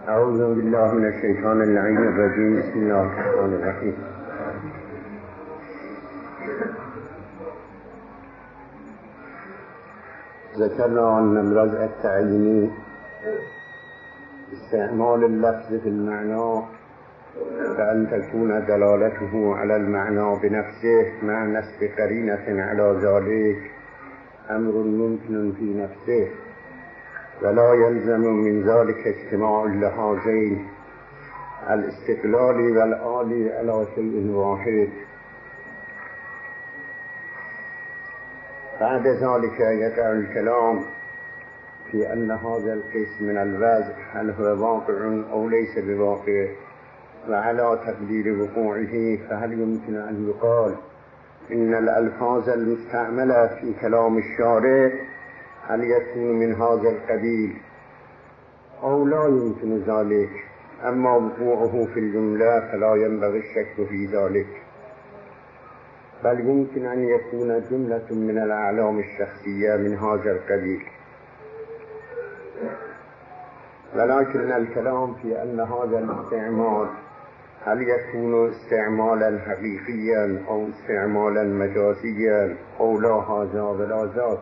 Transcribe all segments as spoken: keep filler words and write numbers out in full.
اعوذ بالله من الشیطان اللعین الرجیم. بسم الله الرحمن الرحیم. ذكرنا أن الوضع التعييني استعمال اللفظ في المعنى فأن تكون دلالته على المعنى بنفسه مع نصب قرينة على ذلك أمر ممكن في نفسه، ولا يلزم من ذلك اجتماع اللحاظين الاستقلالي والآلي على شيء واحد. بعد ذلك يقع الكلام في أن هذا القسم من الوضع هل هو واقع أو ليس بواقع، وعلى تقدير وقوعه فهل يمكن أن يقال إن الألفاظ المستعملة في كلام الشارع هل يكون من هذا القبيل أو لا يمكن ذلك، أما وقوعه في الجملة فلا ينبغي الشك في ذلك، بل يمكن أن يكون جملة من الأعلام الشخصية من هذا القبيل. ولكن الكلام في أن هذا الاستعمال هل يكون استعمالا حقيقيا أو استعمالا مجازيا أو لا هذا ولا ذاك.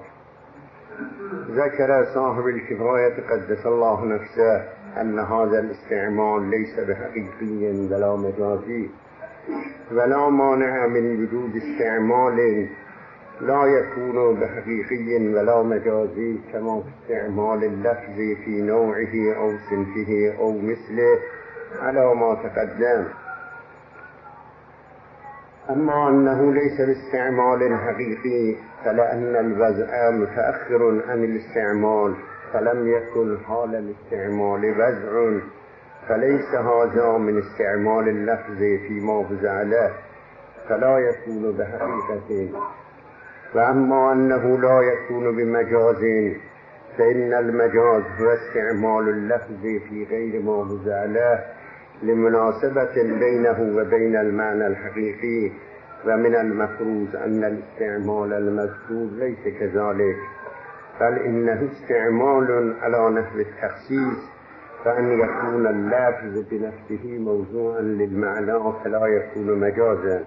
ذكر صاحب الكفاية قدس الله نفسه أن هذا الاستعمال ليس بحقيقي ولا مجازي، ولا مانع من وجود استعمال لا يكون بحقيقي ولا مجازي كما في استعمال اللفظ في نوعه أو صنفه أو مثله على ما تقدم. أما أنه ليس باستعمال حقيقي فلأن الوضع متأخر عن الاستعمال، فلم يكن حال الاستعمال وضع، فليس هذا من استعمال اللفظ فيما وضع له، فلا يكون بحقيقة. وأما أنه لا يكون بمجاز فإن المجاز هو استعمال اللفظ في غير ما وضع له لمناسبة بينه وبين المعنى الحقيقي، ومن المفروض أن الاستعمال المذكور ليس كذلك، بل إنه استعمال على نحو التخصيص، فأن يكون اللفظ بنفسه موضوعا للمعنى فلا يكون مجازا.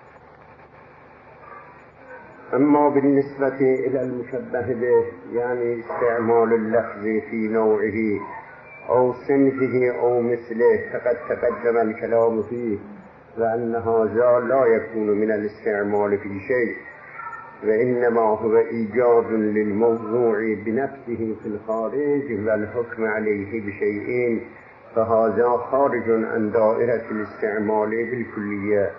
أما بالنسبة إلى المشبه به يعني استعمال اللفظ في نوعه أو صنفه أو مثله فقد تقدم الكلام فيه، وأن هذا لا يكون من الاستعمال في شيء، وإنما هو إيجاد للموضوع بنفسه في الخارج والحكم عليه بشيء، فهذا خارج عن دائرة الاستعمال بالكلية.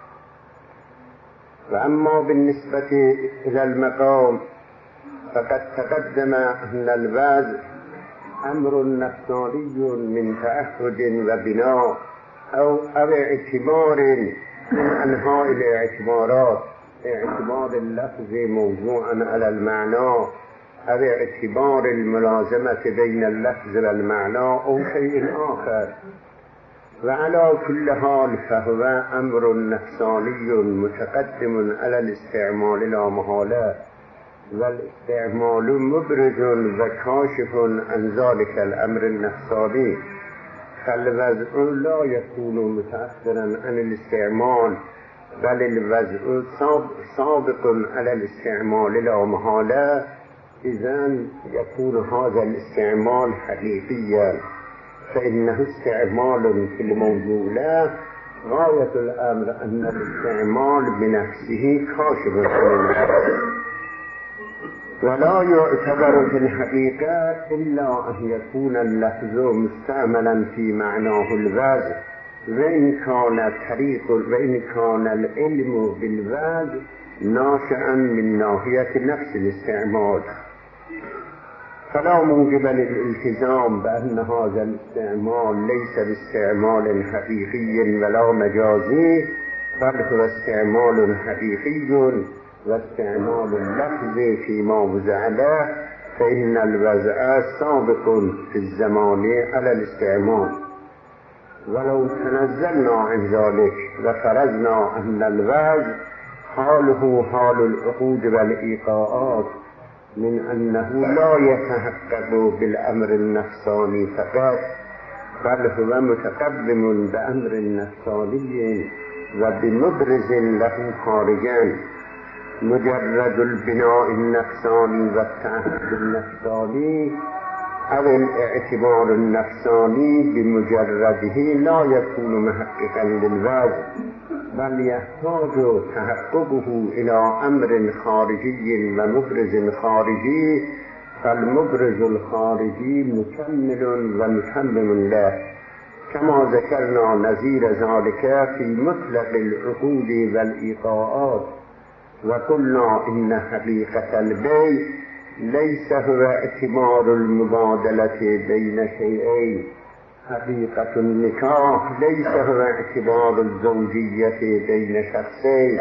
وأما بالنسبة إلى المقام فقد تقدم أن الوضع أمر نفساني من تعهد وبناء أو أو اعتبار من أنواع الاعتبارات، اعتبار اللفظ موضوعا على المعنى أو اعتبار الملازمة بين اللفظ والمعنى أو شيء آخر. وعلى كل حال فهو أمر نفساني متقدم على الاستعمال لا محالة، والاستعمال مبرز وكاشف عن ذلك الأمر النفساني، فالوضع لا يكون متأخرا عن الاستعمال، بل الوضع سابق على الاستعمال لا محالة، إذن يكون هذا الاستعمال حقيقيا، فإنه استعمال في الموضوع لا غاية الأمر أن الاستعمال بنفسه كاشف عن النفس، ولا يعتبر في الحقيقة إلا أن يكون اللفظ مستعملا في معناه الوضع، وإن كان طريق وإن كان العلم بالوضع ناشئا من ناحية نفس الاستعمال، فلا موجب للالتزام بأن هذا الاستعمال ليس باستعمال حقيقي ولا مجازي، بل هو استعمال حقيقي واستعمال اللفظ فيما وضع له، فإن الوضع سابق في الزمان على الاستعمال. ولو تنزلنا عن ذلك وفرضنا أن الوضع حاله حال العقود والإيقاعات من أنه لا يتحقق بالأمر النفساني فقط، بل هو متقدم بأمر نفسانی و بمبرز له خارجا. مجرد البناء النفسانی و التعهد النفسانی او الاعتبار النفسانی بمجرده لا يكون محققا للوضع، بل يحتاج تحققه الى امر خارجي و مبرز خارجي، فالمبرز الخارجي مكمل و متمم له، كما ذكرنا نظير ذلك في مطلق العقود والإيقاعات. وقلنا إن حقيقة البيع ليس هو اعتبار المبادلة بين شيئين، حقيقة النكاح ليس هو اعتبار الزوجية بين شخصين،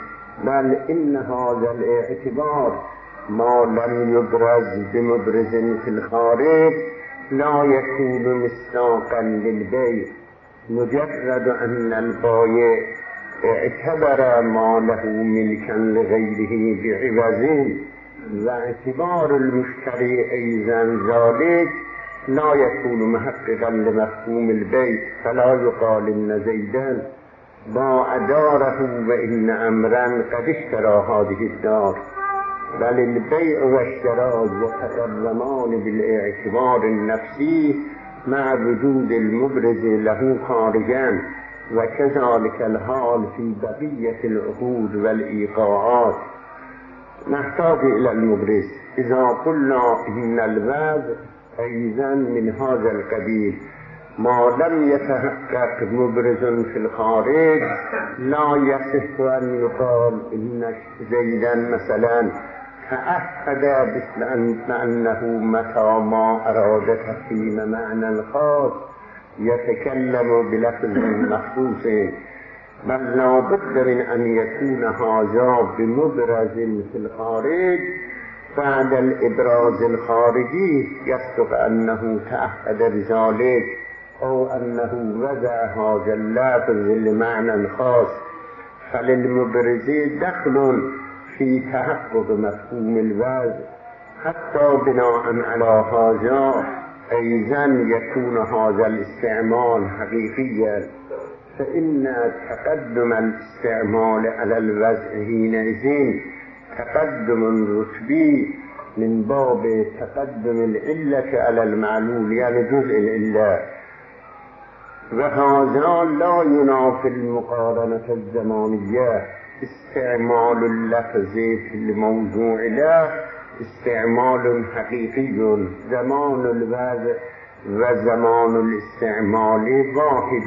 بل إن هذا الاعتبار ما لم يبرز بمبرز في الخارج لا يكون مصداقا للبيع. مجرد أن البائع اعتبر ما له ملكا لغيره بعوض واعتبار المشتري أيضا ذلك لا يكون محققا لمفهوم البيع، فلا يقال إن زيدا باع داره وإن أمرا قد اشترى هذه الدار، بل البيع والشراء يتقدمان بالاعتبار النفسي مع وجود المبرز له خارجا، وكذلك الحال في بقية العقود والإيقاعات. نحتاج إلى المبرز. إذا قلنا إن الوضع أيضا من هذا القبيل ما لم يتحقق مبرز في الخارج لا يصح أن يقال إن زيدا مثلا تعهد بأنه متى ما أراد تفهيم معنى خاص يتكلم بلفظ مخصوص، بل لا بد من أن يكون هذا بمبرز في الخارج بعد الإبراز الخارجي يصدق أنه تعهد بذلك أو أنه وضع هذا اللفظ لمعنى خاص، فللمبرز دخل في تحقق مفهوم الوضع. حتى بناء على هذا أيضا يكون هذا الاستعمال حقيقيا، فإن تقدم الاستعمال على الوضع حينئذ تقدم رتبي من باب تقدم العلة على المعلول، يعني جزء العلة، وهذا لا ينافي المقارنة الزمانية. استعمال اللفظ في الموضوع له استعمال حقيقي، زمان الوضع وزمان الاستعمال واحد،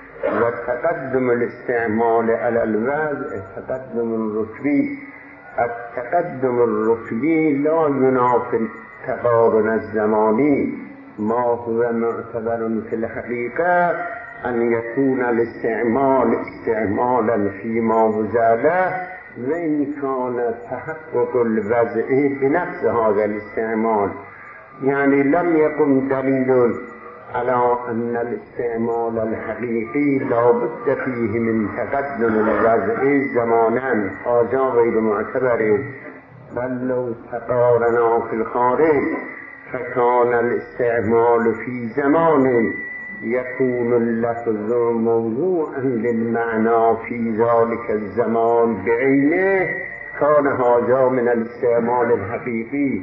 وتقدم الاستعمال على الوضع تقدم رتبي. التقدم الرتبي لا ينافي التقارن الزماني. ما هو معتبر في الحقيقة أن يكون الاستعمال استعمالا فيما وضع له، وإن كان تحقق الوضع بنفس هذا الاستعمال، يعني لم يكن دليل على أن الاستعمال الحقيقي لا بد فيه من تقدم الوضع زمانا، هذا غير معتبر. بل لو تقارنا في الخارج فكان الاستعمال في زمان يكون اللفظ موضوعا للمعنى في ذلك الزمان بعينه، كان هذا من الاستعمال الحقيقي.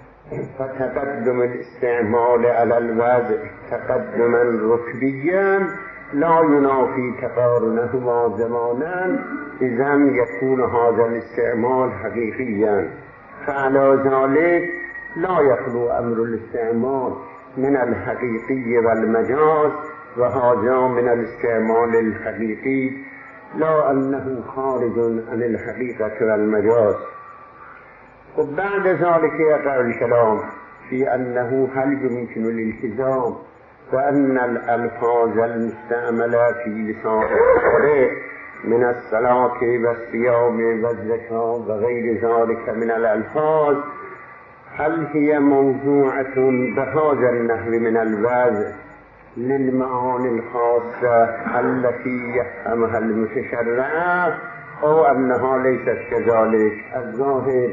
فتقدم الاستعمال على الوضع تقدما رتبيا لا ينافي تقارنهما زمانا، إذن يكون هذا الاستعمال حقيقيا. فعلى ذلك لا يخلو أمر الاستعمال من الحقيقي والمجاز، وهذا من الاستعمال الحقيقي لا أنه خارج عن الحقيقة والمجاز. وبعد ذلك يقع الكلام في أنه هل يمكن الالتزام وأن الألفاظ المستعملة في لسان الشارع من الصلاة والصيام والزكاة وغير ذلك من الألفاظ هل هي موضوعة بهذا النحو من الوضع للمعاني الخاصة التي يفهمها المتشرع، أو أنها ليست كذلك؟ الظاهر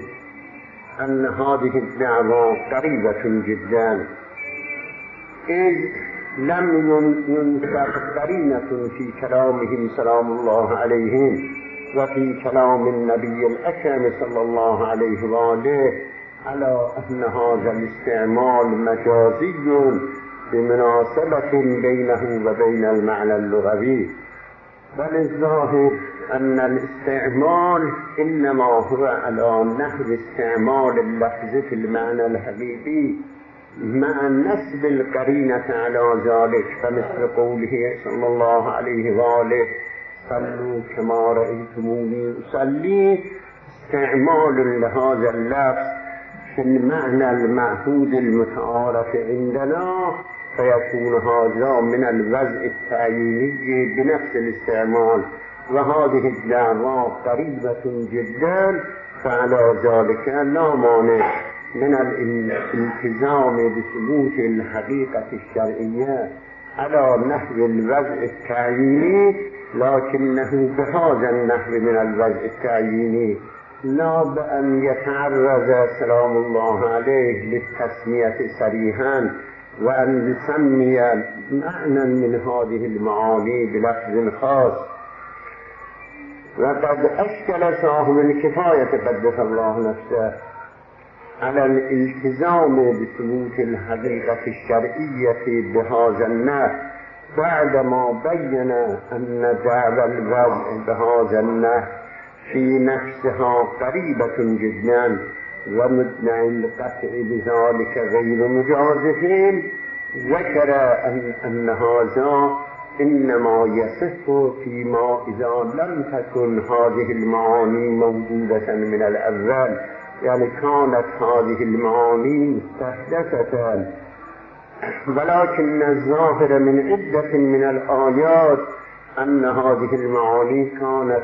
أن هذه الدعوة قريبة جدا، إذ لم ينفق قرينة في كلامهم سلام الله عليهم وفي كلام النبي الأكرم صلى الله عليه وآله على أن هذا الاستعمال مجازي بمناسبة بينه وبين المعنى اللغوي، بل الظاهر أن الاستعمال إنما هو على نحو استعمال اللفظ في المعنى الحقيقي مع نسب القرينة على ذلك، فمثل قوله صلى الله عليه وآله صلوا كما رأيتموني أصلي، استعمال لهذا اللفظ في المعنى المعهود المتعارف عندنا، فيكون هذا من الوضع التعييني بنفس الاستعمال، وهذه الدعوة قريبة جدا، فعلى ذلك لا مانع من الالتزام بثبوت الحقيقة الشرعية على نحو الوضع التعييني، لكنه بهذا النحو من الوضع التعييني، لا بأن يتعرض سلام الله عليه للتسمية صريحا وأن يسمي معنى من هذه المعاني بلفظ خاص. وقد أشكل صاحب الكفاية قدس الله نفسه على الالتزام بثبوت الحقيقة الشرعية بهذا النحو بعدما بين أن دعوى الوضع بهذا النحو في نفسها قريبة جدا ومدعي القطع بذلك غير مجازفين، ذكر أن, أن هذا إنما يصح فيما إذا لم تكن هذه المعاني موجودة من الأول، يعني كانت هذه المعاني مستحدثة، ولكن الظاهر من عدة من الآيات أن هذه المعاني كانت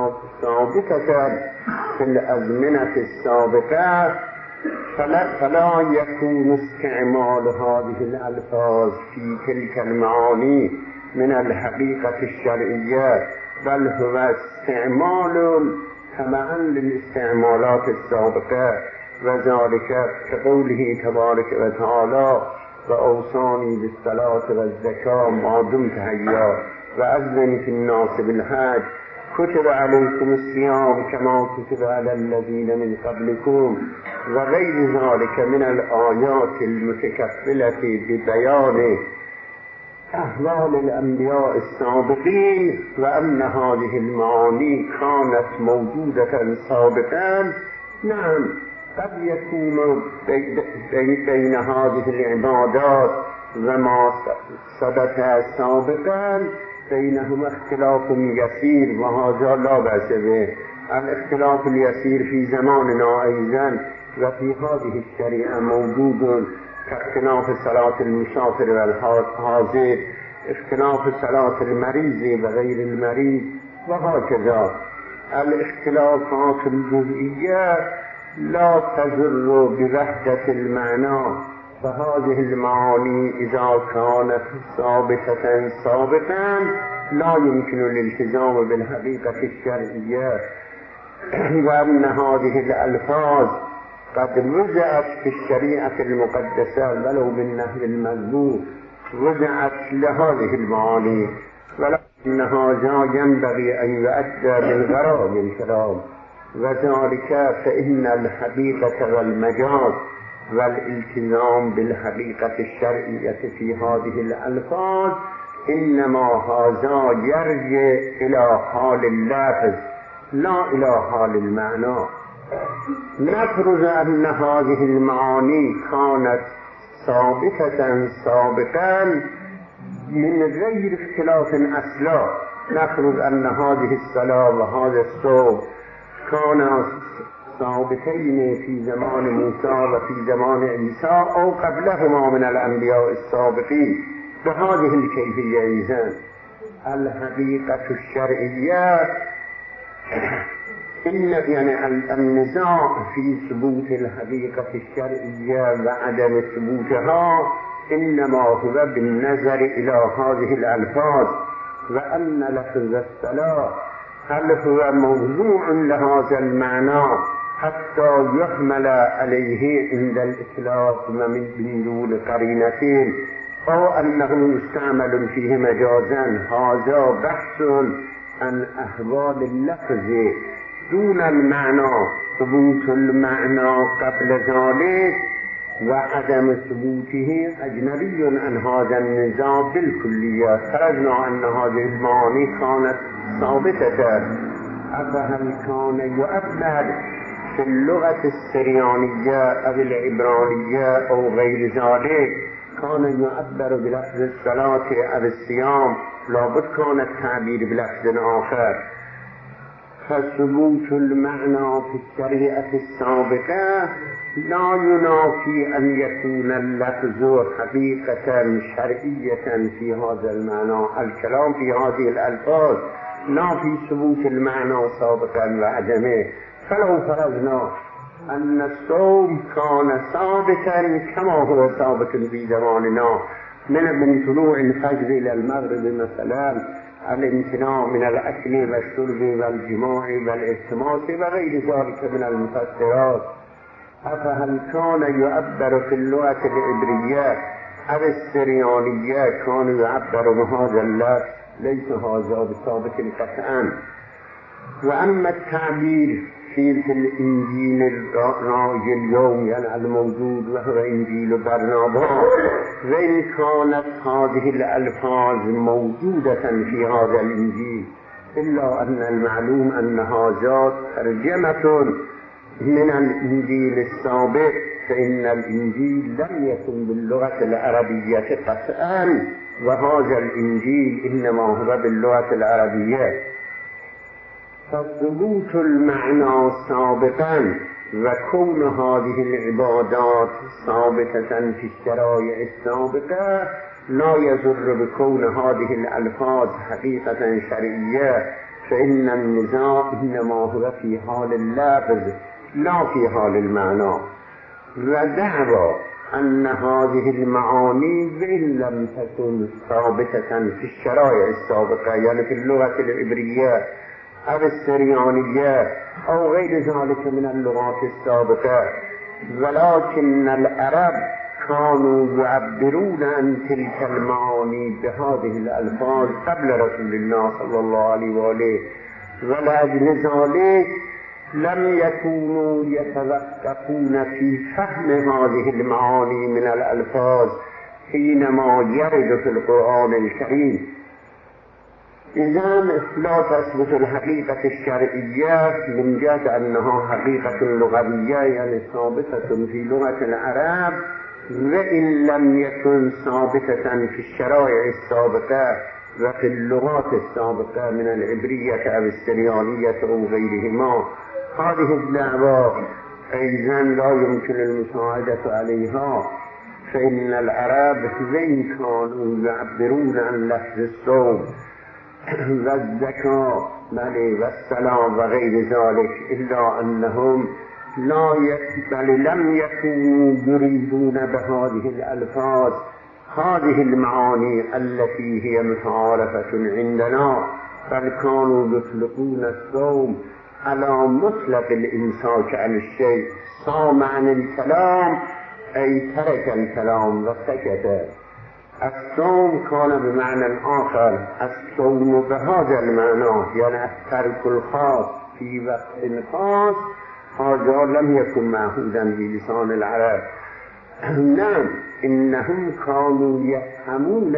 ثابتة في الأزمنة السابقة، فلا, فلا يكون استعمال هذه الألفاظ في تلك المعاني من الحقيقة الشرعية، بل هو استعمال تبعا للاستعمالات السابقة، وذلك كقوله تبارك وتعالى وأوصاني بالصلاة والزكاة ما دمت حيا وأذن في الناس بالحج كتب عليكم الصيام كما كتب على الذين من قبلكم، وغير ذلك من الآيات المتكفلة ببيان أحوال الأنبياء السابقين، وأن هذه المعاني كانت موجودة سابقا. نعم، قد يكون بين هذه العبادات وما ثبت سابقا بينهما اختلاف يسير، وهذا لا بأس به. الاختلاف اليسير في زماننا أيضا وفي هذه الشريعة موجود، كاختلاف صلاة المسافر والحاضر، اختلاف صلاة المريض وغير المريض، وهكذا. الاختلافات الجزئية لا تضر بوحدة المعنى، فهذه المعاني إذا كانت ثابتة سابقا لا يمكن الالتزام بالحقيقة الشرعية، وأن هذه الألفاظ قد وضعت في الشريعة المقدسة ولو بالنحو المذموم، وضعت لهذه المعاني، ولكن هذا ينبغي أن يؤدى بالغرض الكلام، وذلك فإن الحقيقة والمجاز والالتزام بالحقيقة الشرعية في هذه الألفاظ إنما هذا يرجع إلى حال اللفظ لا إلى حال المعنى. نفرض أن هذه المعاني كانت ثابتة سابقا من غير اختلاف أصلا، نفرض أن هذه الصلاة وهذا الصوم كانا ثابتين في زمان موسى وفي زمان عيسى أو قبلهما من الأنبياء السابقين بهذه الكيفية. إذن الحقيقة الشرعية إن يعني النزاع في ثبوت الحقيقة الشرعية وعدم ثبوتها إنما هو بالنظر إلى هذه الألفاظ، وأن لفظ الصلاة هل هو موضوع لهذا المعنى حتى يحمل عليه عند الإطلاق من دون قرينتين، أو أنه مستعمل فيه مجازا. هذا بحث عن أحوال اللفظ دون المعنى. ثبوت المعنى قبل ذلك وعدم ثبوته أجنبي عن هذا النزاع بالكلية. فرضنا أن هذه المعاني كانت ثابتة، أفهل كان يؤبد في اللغة السريانية أو العبرانية أو غير ذلك كان يعبر بلفظ الصلاة أو الصيام، لابد كان التعبير بلفظ آخر. فثبوت المعنى في الشريعة السابقة لا ينافي أن يكون اللفظ حقيقة شرعية في هذا المعنى. الكلام في هذه الألفاظ لا في ثبوت المعنى سابقا وعدمه. فلو فرضنا أن الصوم كان ثابتا كما هو ثابت في زماننا من من طلوع الفجر إلى المغرب مثلا، الامتناع من الأكل والشرب والجماع والالتماس وغير ذلك من المفسرات، أفهل كان يعبر في اللغة العبرية أو السريانية كان يعبر بهذا اللفظ؟ ليس هذا بثابت قطعا. وأما التعبير في الإنجيل الراجل اليوم يعني الموجود وهو إنجيل برنابا، وإن كانت هذه الألفاظ موجودة في هذا الإنجيل إلا أن المعلوم أن هذا ترجمة من الإنجيل السابق، فإن الإنجيل لم يكن باللغة العربية قطعا، وهذا الإنجيل إنما هو باللغة العربية. فثبوت المعنى سابقا وكون هذه العبادات ثابتة في الشرائع السابقة لا يضر بكون هذه الألفاظ حقيقة شرعية، فإن النزاع إنما هو في حال اللفظ لا في حال المعنى. ودعوى أن هذه المعاني وإن لم تكن ثابتة في الشرائع السابقة يعني في اللغة العبرية أو السريانية أو غير ذلك من اللغات السابقة، ولكن العرب كانوا يعبرون عن تلك المعاني بهذه الألفاظ قبل رسول الله صلى الله عليه وآله، ولأجل ذلك لم يكونوا يتوقفون في فهم هذه المعاني من الألفاظ حينما يرد في القرآن الكريم. إذن لا تثبت الحقيقة الشرعية من جهة أنها حقيقة لغوية يعني ثابتة في لغة العرب، وإن لم يكن ثابتة في الشرائع السابقة وفي اللغات السابقة من العبرية أو السريانية أو غيرهما. هذه الدعوة أيضا لا يمكن المساعدة عليها، فإن العرب وإن كانوا يعبرون عن لفظ الصوم والزكاة والصلاة وغير ذلك إلا أنهم لا بل لم يكونوا يريدون بهذه الألفاظ هذه المعاني التي هي متعارفة عندنا، بل كانوا يطلقون الصوم على مطلق الإمساك عن الشيء. صام عن الكلام أي ترك الكلام وسكت. الصوم كان بمعنى آخر، الصوم بهذا المعنى يعني الترك الخاص في وقت خاص، هذا لم يكن معهودا بلسان العرب. نعم إنهم كانوا يفهمون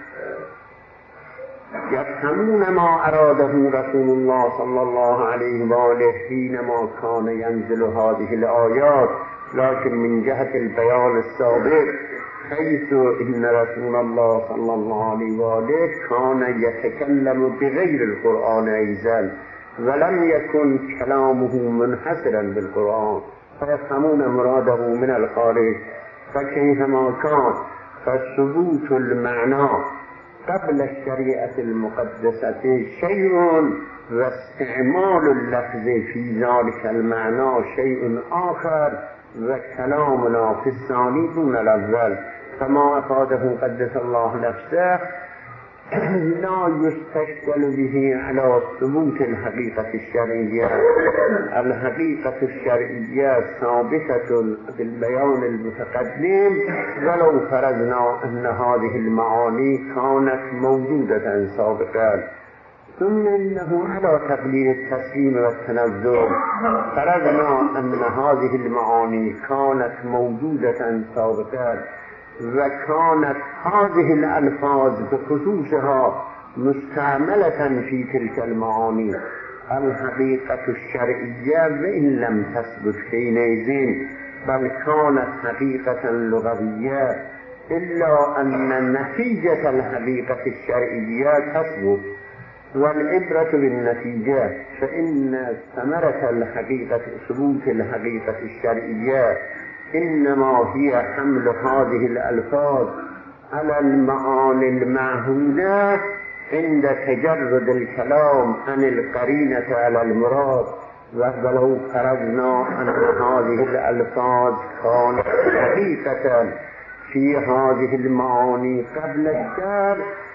يفهمون ما أراده رسول الله صلى الله عليه وآله حينما كان ينزل هذه الآيات، لكن من جهة البيان السابق حيث إن رسول الله صلى الله عليه وآله كان يتكلم بغير القرآن أيضا، ولم يكن كلامه منحصرا بالقرآن فيفهمون مراده من الخارج. فكيفما كان فثبوت المعنى قبل الشريعة المقدسة شيء واستعمال اللفظ في ذلك المعنى شيء آخر، وكلامنا في الثاني دون الأول. فما أفاده قدس الله نفسه لا يستشكل به على ثبوت الحقيقة الشرعية. الحقيقة الشرعية ثابتة بالبيان المتقدم، ولو فرضنا أن هذه المعاني كانت موجودة سابقا. ثم إنه على تقليل التسليم والتنزل فرضنا أن هذه المعاني كانت موجودة سابقا، وكانت هذه الألفاظ بخصوصها مستعملة في تلك المعاني الحقيقة الشرعية، وإن لم تثبت حينئذ بل كانت حقيقة لغوية، إلا أن نتيجة الحقيقة الشرعية تثبت، والعبرة بالنتيجة، فإن ثمرة الحقيقة ثبوت الحقيقة الشرعية إنما هي حمل هذه الألفاظ على المعاني المعهودة عند تجرد الكلام عن القرينة على المراد. ولو فرضنا أن هذه الألفاظ كانت حقيقة في هذه المعاني قبل الشرع،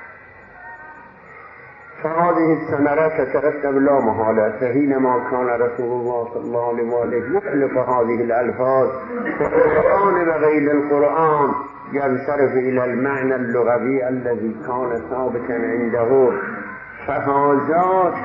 فهذه الثمرة تترتب لا محالة. فحينما كان رسول الله صلى الله عليه وسلم يطلق هذه الألفاظ في القرآن وغير القرآن ينصرف إلى المعنى اللغوي الذي كان ثابتا عنده، فهذا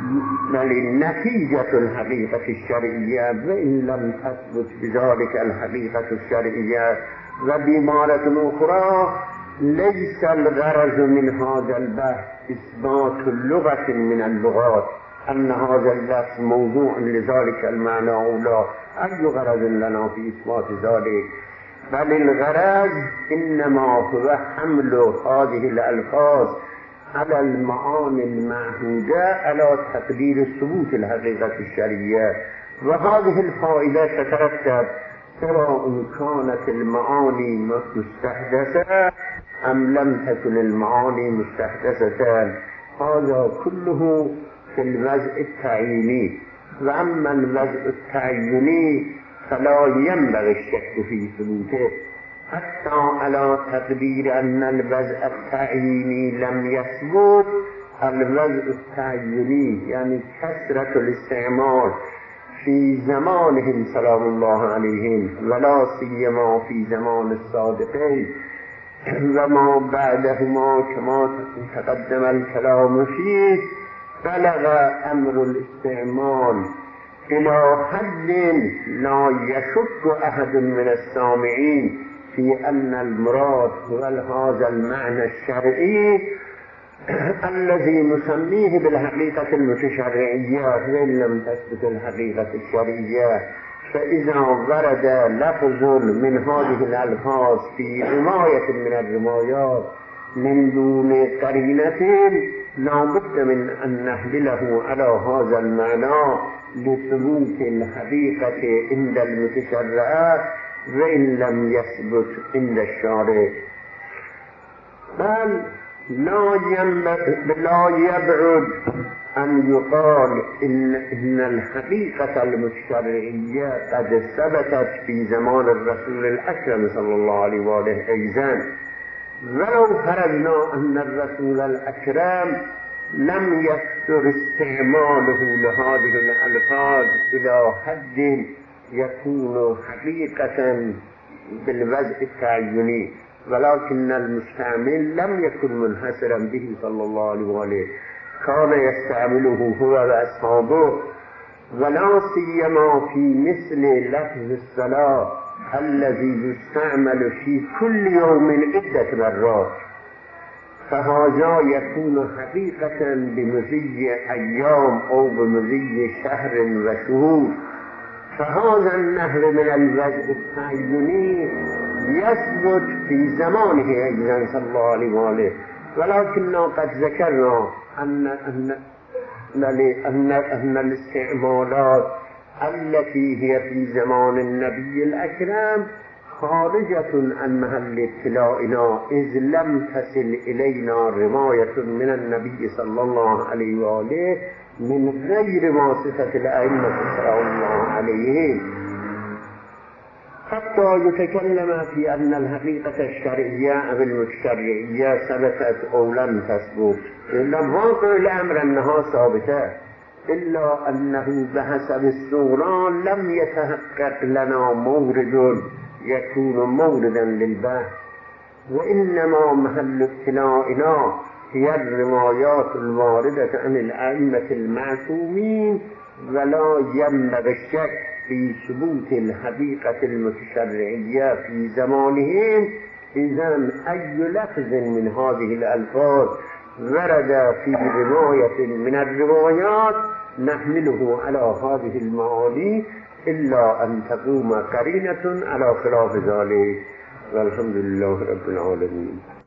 نتيجة الحقيقة الشرعية، وإن لم تثبت بذلك الحقيقة الشرعية. وبعبارة أخرى ليس الغرض من هذا البحث إثبات اللغة من اللغات، أن هذا اللفظ موضوع لذلك المعنى أو لا، أي غرض لنا في إثبات ذلك؟ بل الغرض إنما هو حمل هذه الألفاظ على المعاني المعهودة على تقدير ثبوت الحقيقة الشرعية. وهذه الفائدة تترتب سواء كانت المعاني مستحدثة أم لم تكن المعاني مستحدثة. هذا كله في الوضع التعييني. وأما الوضع التعييني فلا ينبغي الشك في ثبوته، حتى على تقدير أن الوضع التعييني لم يثبت. الوضع التعييني يعني كثرة الاستعمال في زمانهم سلام الله عليهم، ولا سيما في زمان الصادقين وما بعدهما كما تقدم الكلام فيه، بلغ أمر الاستعمال إلى حد لا يشك أحد من السامعين في أن المراد هو هذا المعنى الشرعي الذي نسميه بالحقيقة المتشرعية، وإن لم تثبت الحقيقة الشرعية. فإذا ورد لفظ من هذه الألفاظ في رواية من الروايات من دون قرينة لا بد من أن نحمله على هذا المعنى لثبوت الحقيقة عند المتشرعات، وإن لم يثبت عند الشارع. بل لا يبعد أن يقال إن, إن الحقيقة المتشرعية قد ثبتت في زمان الرسول الأكرم صلى الله عليه وآله أيضا. ولو فرضنا أن الرسول الأكرم لم يكثر استعماله لهذه الألفاظ إلى حد يكون حقيقة بالوضع التعيني، ولكن المستعمل لم يكن منحصرا به صلى الله عليه وآله، كان يستعمله هو وأصحابه، ولا سيما في مثل لفظ الصلاة الذي يستعمل في كل يوم عدة مرات، فهذا يكون حقيقة بمضي أيام أو بمضي شهر وشهور. فهذا النحو من الوضع التعيني يثبت في زمانه أيضا صلى الله عليه وآله، ولكننا قد ذكرنا أن أن أن أن الاستعمالات التي هي في زمان النبي الأكرم خارجة عن محل اطلاعنا، إذ لم تصل إلينا رواية من النبي صلى الله عليه وآله من غير واسطة الأئمة صلى الله عليهم. حتى يتكلم في أن الحقيقة الشرعية أو المتشرعية ثبتت أو لم تثبت، لم هذا الأمر أنها ثابتة، إلا أنه بحسب الصورة لم يتحقق لنا مورد يكون موردا للبحث، وإنما محل ابتلاءنا هي الروايات الواردة عن الأئمة المعصومين، ولا ينبغي الشك في ثبوت الحقيقة المتشرعية في زمانهم. إذن أي لفظ من هذه الألفاظ ورد في رواية من الروايات نحمله على هذه المعاني، إلا أن تقوم قرينة على خلاف ذلك. والحمد لله رب العالمين.